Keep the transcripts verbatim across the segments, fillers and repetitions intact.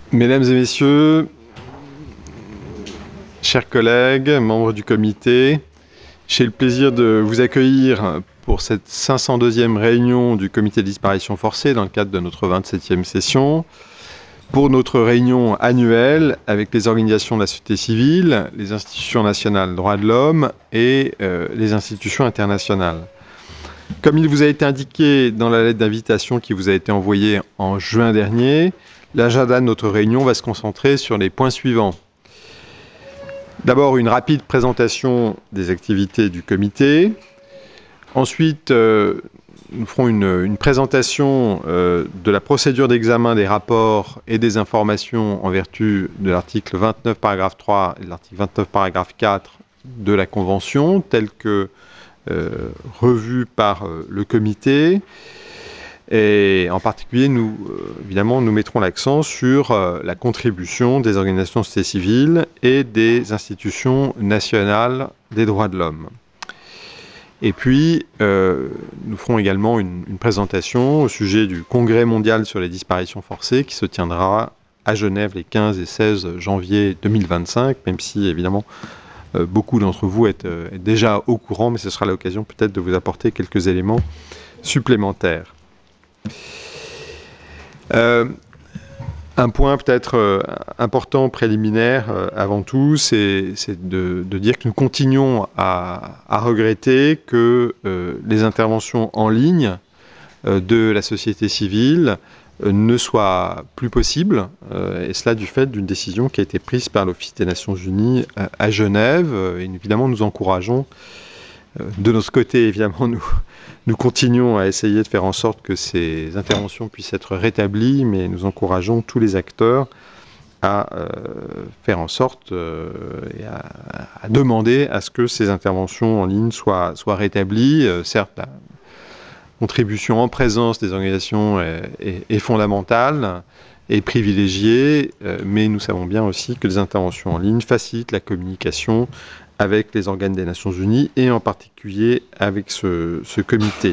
Mesdames et messieurs, chers collègues, membres du comité, j'ai le plaisir de vous accueillir pour cette cinq cent deuxième réunion du comité de disparition forcée dans le cadre de notre vingt-septième session, pour notre réunion annuelle avec les organisations de la société civile, les institutions nationales droits de l'homme et euh, les institutions internationales. Comme il vous a été indiqué dans la lettre d'invitation qui vous a été envoyée en juin dernier, l'agenda de notre réunion va se concentrer sur les points suivants. D'abord, une rapide présentation des activités du comité. Ensuite, euh, nous ferons une, une présentation euh, de la procédure d'examen des rapports et des informations en vertu de l'article vingt-neuf, paragraphe trois et de l'article vingt-neuf, paragraphe quatre de la Convention, telle que euh, revue par euh, le comité. Et en particulier, nous, euh, évidemment, nous mettrons l'accent sur euh, la contribution des organisations de société civile et des institutions nationales des droits de l'homme. Et puis, euh, nous ferons également une, une présentation au sujet du Congrès mondial sur les disparitions forcées qui se tiendra à Genève les quinze et seize janvier deux mille vingt-cinq, même si, évidemment, euh, beaucoup d'entre vous êtes, euh, êtes déjà au courant, mais ce sera l'occasion peut-être de vous apporter quelques éléments supplémentaires. Euh, un point peut-être euh, important, préliminaire, euh, avant tout, c'est de, de dire que nous continuons à, à regretter que euh, les interventions en ligne euh, de la société civile euh, ne soient plus possibles, euh, et cela du fait d'une décision qui a été prise par l'Office des Nations Unies euh, à Genève. Et évidemment, nous encourageons, euh, de notre côté, évidemment, nous... Nous continuons à essayer de faire en sorte que ces interventions puissent être rétablies, mais nous encourageons tous les acteurs à euh, faire en sorte euh, et à, à demander à ce que ces interventions en ligne soient, soient rétablies. Euh, certes, la contribution en présence des organisations est, est, est fondamentale et privilégiée, euh, mais nous savons bien aussi que les interventions en ligne facilitent la communication avec les organes des Nations Unies et en particulier avec ce, ce comité.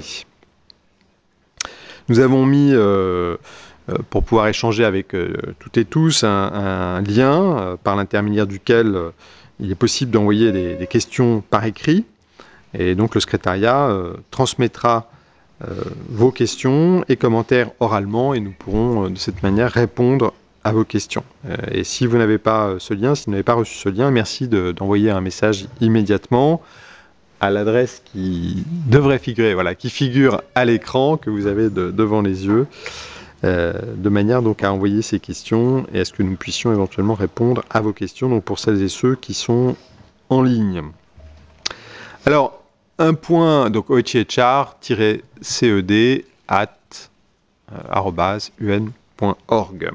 Nous avons mis, euh, euh, pour pouvoir échanger avec euh, toutes et tous, un, un lien euh, par l'intermédiaire duquel euh, il est possible d'envoyer des, des questions par écrit. Et donc le secrétariat euh, transmettra euh, vos questions et commentaires oralement et nous pourrons euh, de cette manière répondre à vos questions. Euh, et si vous n'avez pas ce lien, si vous n'avez pas reçu ce lien, merci d'envoyer un message immédiatement à l'adresse qui devrait figurer, voilà, qui figure à l'écran que vous avez de, devant les yeux, euh, de manière donc à envoyer ces questions et à ce que nous puissions éventuellement répondre à vos questions, donc pour celles et ceux qui sont en ligne. Alors, un point, donc O H H R-ced at arobase un point org.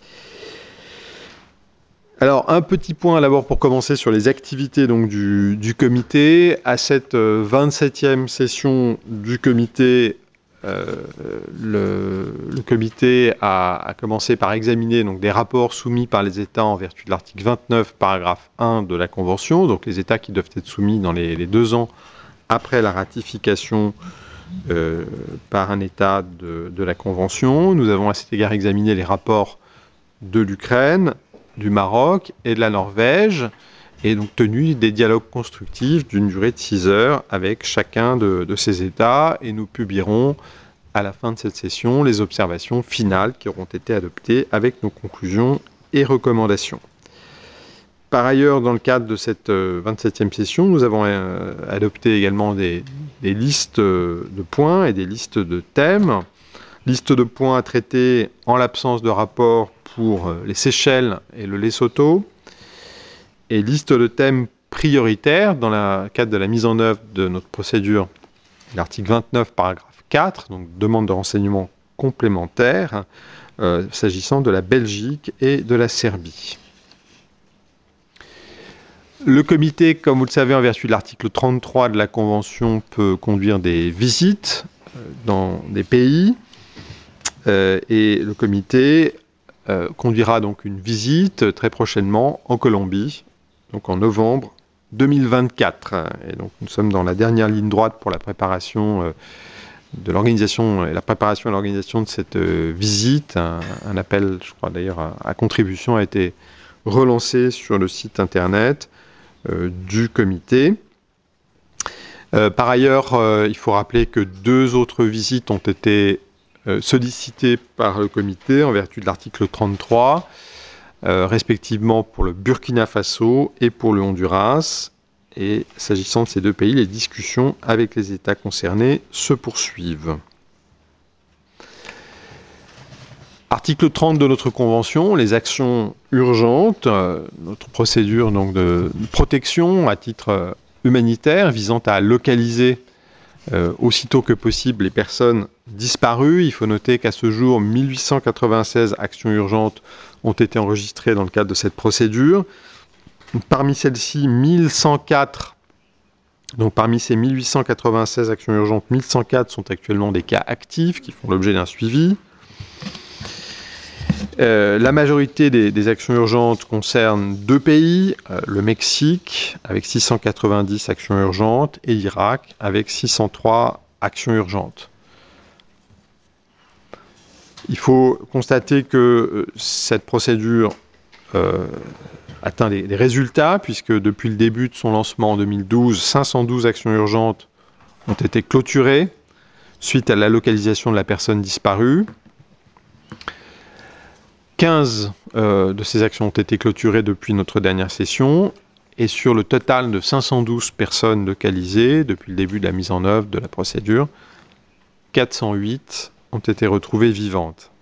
Alors, un petit point d'abord pour commencer sur les activités donc, du, du comité. À cette euh, vingt-septième session du comité, euh, le, le comité a, a commencé par examiner donc, des rapports soumis par les États en vertu de l'article vingt-neuf, paragraphe un de la Convention, donc les États qui doivent être soumis dans les, les deux ans après la ratification euh, par un État de, de la Convention. Nous avons à cet égard examiné les rapports de l'Ukraine, du Maroc et de la Norvège, et donc tenu des dialogues constructifs d'une durée de six heures avec chacun de, de ces États, et nous publierons à la fin de cette session les observations finales qui auront été adoptées avec nos conclusions et recommandations. Par ailleurs, dans le cadre de cette vingt-septième session, nous avons euh, adopté également des, des listes de points et des listes de thèmes. Liste de points à traiter en l'absence de rapport pour les Seychelles et le Lesotho. Et liste de thèmes prioritaires dans le cadre de la mise en œuvre de notre procédure, l'article vingt-neuf, paragraphe quatre, donc demande de renseignements complémentaires, euh, s'agissant de la Belgique et de la Serbie. Le comité, comme vous le savez, en vertu de l'article trente-trois de la Convention, peut conduire des visites dans des pays. Euh, et le comité euh, conduira donc une visite très prochainement en Colombie, donc en novembre deux mille vingt-quatre. Et donc nous sommes dans la dernière ligne droite pour la préparation euh, de l'organisation et la préparation et l'organisation de cette euh, visite. Un, un appel, je crois d'ailleurs, à, à contribution a été relancé sur le site internet euh, du comité. Euh, par ailleurs, euh, il faut rappeler que deux autres visites ont été euh, sollicitées par le comité en vertu de l'article trente-trois, euh, respectivement pour le Burkina Faso et pour le Honduras. Et s'agissant de ces deux pays, les discussions avec les États concernés se poursuivent. Article trente de notre convention, les actions urgentes, euh, notre procédure donc, de, de protection à titre euh, humanitaire visant à localiser euh, aussitôt que possible les personnes disparues. Il faut noter qu'à ce jour, mille huit cent quatre-vingt-seize actions urgentes ont été enregistrées dans le cadre de cette procédure. Parmi celles-ci, mille cent quatre, donc parmi ces mille huit cent quatre-vingt-seize actions urgentes, mille cent quatre sont actuellement des cas actifs qui font l'objet d'un suivi. Euh, la majorité des, des actions urgentes concernent deux pays, euh, le Mexique avec six cent quatre-vingt-dix actions urgentes et l'Irak avec six cent trois actions urgentes. Il faut constater que euh, cette procédure euh, atteint des, des résultats puisque depuis le début de son lancement en deux mille douze, cinq cent douze actions urgentes ont été clôturées suite à la localisation de la personne disparue. quinze euh, de ces actions ont été clôturées depuis notre dernière session et sur le total de cinq cent douze personnes localisées depuis le début de la mise en œuvre de la procédure, quatre cent huit ont été retrouvées vivantes.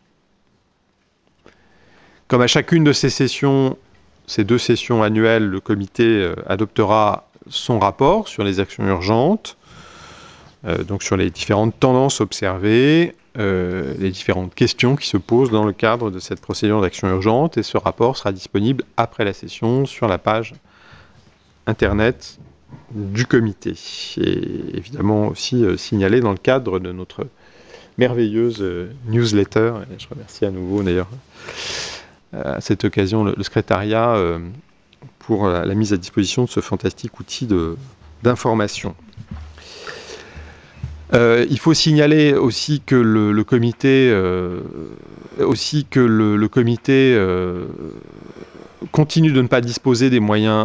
Comme à chacune de ces sessions, ces deux sessions annuelles, le comité euh, adoptera son rapport sur les actions urgentes, euh, donc sur les différentes tendances observées, Euh, les différentes questions qui se posent dans le cadre de cette procédure d'action urgente et ce rapport sera disponible après la session sur la page internet du comité et évidemment aussi euh, signalé dans le cadre de notre merveilleuse euh, newsletter. Et je remercie à nouveau d'ailleurs à cette occasion le, le secrétariat euh, pour la, la mise à disposition de ce fantastique outil de, d'information. Euh, il faut signaler aussi que le, le comité, euh, aussi que le, le comité euh, continue de ne pas disposer des moyens